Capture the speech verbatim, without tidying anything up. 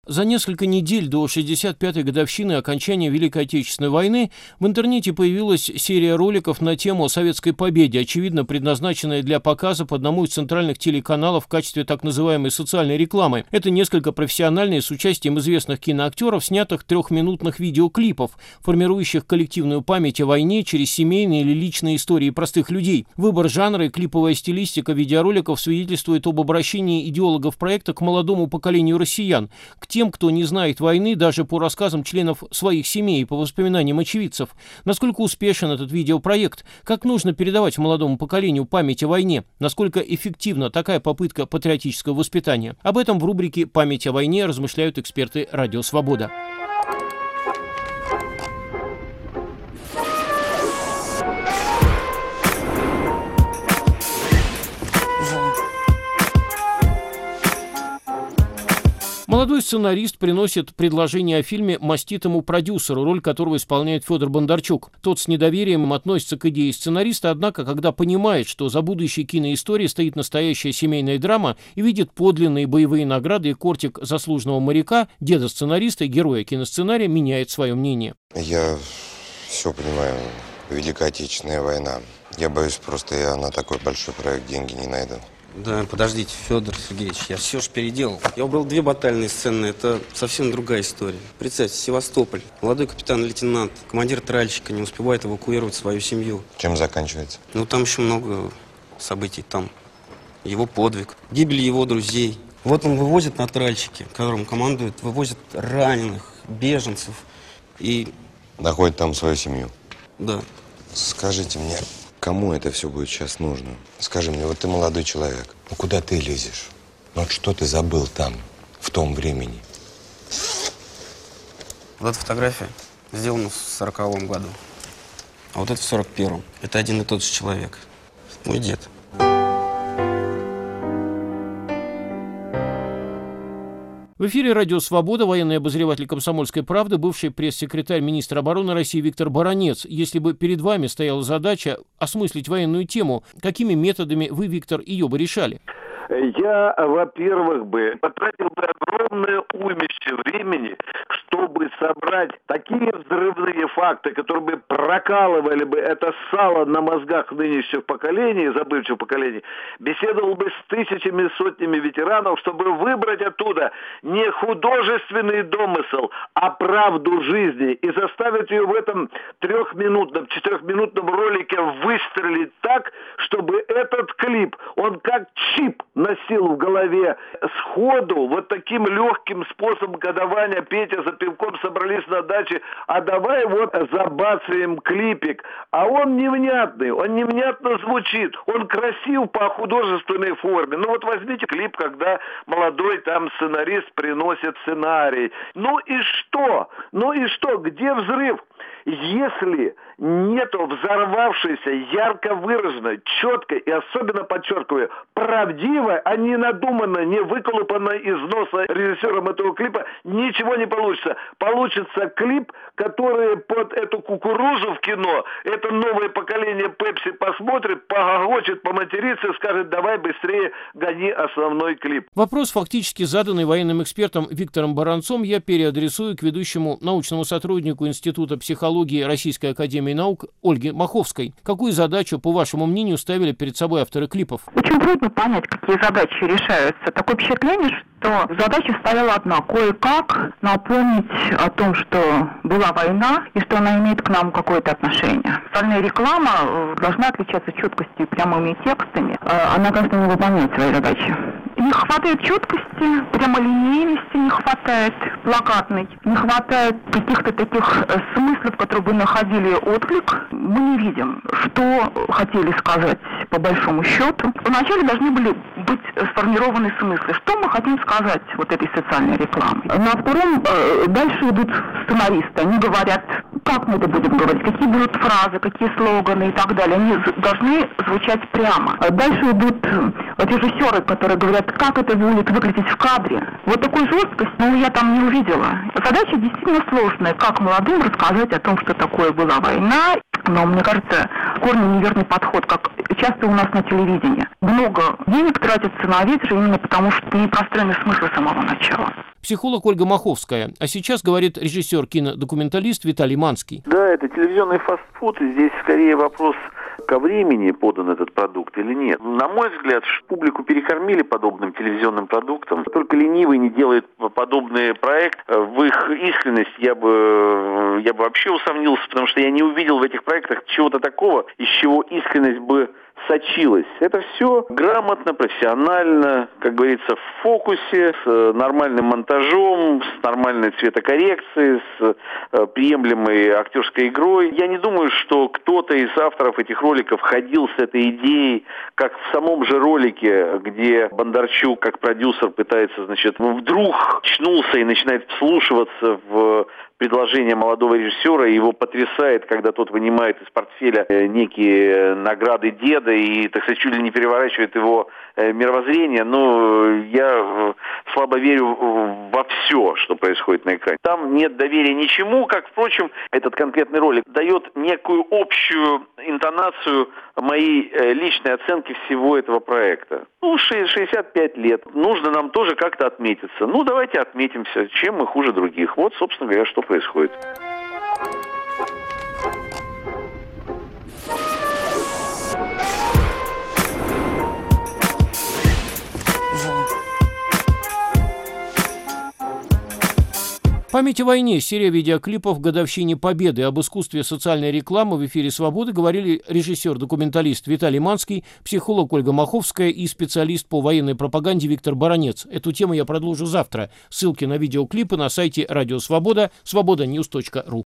За несколько недель до шестьдесят пятой годовщины окончания Великой Отечественной войны в интернете появилась серия роликов на тему о советской победе, очевидно предназначенная для показа по одному из центральных телеканалов в качестве так называемой социальной рекламы. Это несколько профессиональные с участием известных киноактеров, снятых трехминутных видеоклипов, формирующих коллективную память о войне через семейные или личные истории простых людей. Выбор жанра и клиповая стилистика видеороликов свидетельствует об обращении идеологов проекта к молодому поколению россиян, к тем, кто не знает войны, даже по рассказам членов своих семей и по воспоминаниям очевидцев. Насколько успешен этот видеопроект? Как нужно передавать молодому поколению память о войне? Насколько эффективна такая попытка патриотического воспитания? Об этом в рубрике «Память о войне» размышляют эксперты «Радио Свобода». Молодой сценарист приносит предложение о фильме маститому продюсеру, роль которого исполняет Федор Бондарчук. Тот с недоверием относится к идее сценариста, однако, когда понимает, что за будущей киноисторией стоит настоящая семейная драма и видит подлинные боевые награды и кортик заслуженного моряка, деда сценариста и героя киносценария меняет свое мнение. Я все понимаю. Великая Отечественная война. Я боюсь, просто я на такой большой проект деньги не найду. Да, подождите, Федор Сергеевич, я все же переделал. Я убрал две батальные сцены, это совсем другая история. Представьте, Севастополь. Молодой капитан-лейтенант, командир тральщика, не успевает эвакуировать свою семью. Чем заканчивается? Ну, там еще много событий. Там его подвиг, гибель его друзей. Вот он вывозит на тральщике, которым командует, вывозит раненых, беженцев и... Находит там свою семью? Да. Скажите мне, кому это все будет сейчас нужно? Скажи мне, вот ты молодой человек, ну куда ты лезешь? Ну вот что ты забыл там, в том времени? Вот эта фотография сделана в сороковом году, а вот это в сорок первом. Это один и тот же человек. Мой дед. В эфире «Радио Свобода» военный обозреватель «Комсомольской правды», бывший пресс-секретарь министра обороны России Виктор Баранец. Если бы перед вами стояла задача осмыслить военную тему, какими методами вы, Виктор, ее бы решали? Я, во-первых, бы потратил бы огромное уймище времени, чтобы собрать такие взрывные факты, которые бы прокалывали бы это сало на мозгах нынешних поколений, забывших поколений, беседовал бы с тысячами, сотнями ветеранов, чтобы выбрать оттуда не художественный домысел, а правду жизни и заставить ее в этом трехминутном, четырехминутном ролике выстрелить так, чтобы этот клип, он как чип носил в голове сходу, вот таким легким способом, когда Ваня, Петя за пивком собрались на даче, а давай вот забацаем клипик. А он невнятный, он невнятно звучит, он красив по художественной форме. Ну вот возьмите клип, когда молодой там сценарист приносит сценарий. Ну и что? Ну и что? Где взрыв? Если нету взорвавшейся, ярко выраженной, четкой и особенно, подчеркиваю, правдивой, а не надуманной, не выколупанной из носа режиссером этого клипа, ничего не получится. Получится клип, который под эту кукурузу в кино, это новое поколение Пепси посмотрит, погогочет, поматерится и скажет: давай быстрее гони основной клип. Вопрос, фактически заданный военным экспертом Виктором Баранцом, я переадресую к ведущему научному сотруднику Института психологии Российской академии наук Ольге Маховской. Какую задачу, по вашему мнению, ставили перед собой авторы клипов? Очень трудно понять, какие задачи решаются. Такое впечатление, что задача стояла одна: кое-как напомнить о том, что была война и что она имеет к нам какое-то отношение. Остальная реклама должна отличаться четкостью и прямыми текстами. Она должна не выполнять свои задачи. Не хватает четкости, прямолинейности не хватает, плакатной, не хватает каких-то таких смыслов, которые бы находили отклик. Мы не видим, что хотели сказать по большому счету. Вначале должны были быть сформированы смыслы, что мы хотим сказать вот этой социальной рекламой. На втором э, дальше идут сценаристы, они говорят, как мы это будем говорить, какие будут фразы, какие слоганы и так далее. Они должны звучать прямо. Дальше идут режиссеры, которые говорят, как это будет выглядеть в кадре. Вот такой жесткости, ну, я там не увидела. Задача действительно сложная, как молодым рассказать о том, что такое была война. Но, мне кажется, корнем неверный подход, как часто у нас на телевидении. Много денег тратится на ветер именно потому, что не простроены смыслы с самого начала. Психолог Ольга Маховская. А сейчас говорит режиссер-кинодокументалист Виталий Манский. Да, это телевизионный фастфуд, и здесь скорее вопрос, ко времени подан этот продукт или нет. На мой взгляд, публику перекормили подобным телевизионным продуктом. Только ленивый не делает подобный проект. В их искренность я бы, я бы вообще усомнился, потому что я не увидел в этих проектах чего-то такого, из чего искренность бы сочилась. Это все грамотно, профессионально, как говорится, в фокусе, с нормальным монтажом, с нормальной цветокоррекцией, с э, приемлемой актерской игрой. Я не думаю, что кто-то из авторов этих роликов ходил с этой идеей, как в самом же ролике, где Бондарчук, как продюсер, пытается, значит, вдруг очнулся и начинает вслушиваться в предложение молодого режиссера, и его потрясает, когда тот вынимает из портфеля некие награды деда и, так сказать, чуть ли не переворачивает его мировоззрение. Но я слабо верю во все, что происходит на экране. Там нет доверия ничему, как, впрочем, этот конкретный ролик дает некую общую интонацию моей личной оценки всего этого проекта. Ну, шестьдесят пять лет. Нужно нам тоже как-то отметиться. Ну, давайте отметимся. Чем мы хуже других? Вот, собственно говоря, что происходит. «Память о войне» — серия видеоклипов к годовщине Победы. Об искусстве социальной рекламы в эфире «Свободы» говорили режиссер-документалист Виталий Манский, психолог Ольга Маховская и специалист по военной пропаганде Виктор Баранец. Эту тему я продолжу завтра. Ссылки на видеоклипы на сайте Радио Свобода, свобода ньюс точка ру.